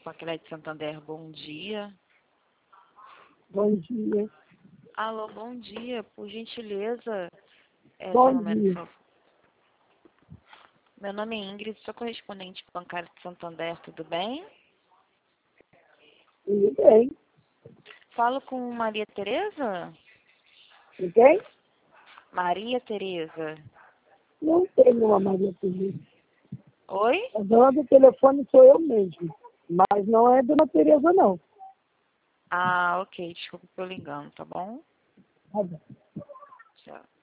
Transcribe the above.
Paclet Santander, bom dia. Bom dia. Alô, bom dia, por gentileza. Bom dia. Meu nome é Ingrid, sou correspondente bancário de Santander, tudo bem? Tudo bem. Falo com Maria Tereza? Tudo bem? Maria Tereza. Não tenho uma Maria Tereza. Oi? A dona do telefone sou eu mesmo. Mas não é Dona Tereza, não. Ah, ok, desculpa pelo engano, tá bom? Tá bom. Tchau.